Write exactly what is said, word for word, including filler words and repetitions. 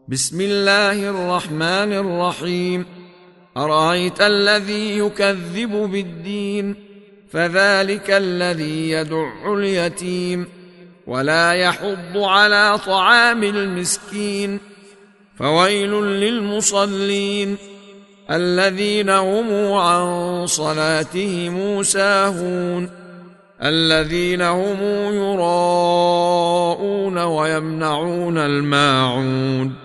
بسم الله الرحمن الرحيم. أرأيت الذي يكذب بالدين فذلك الذي يدع اليتيم ولا يحض على طعام المسكين فويل للمصلين الذين هم عن صلاتهم ساهون الذين هم يراءون ويمنعون الماعون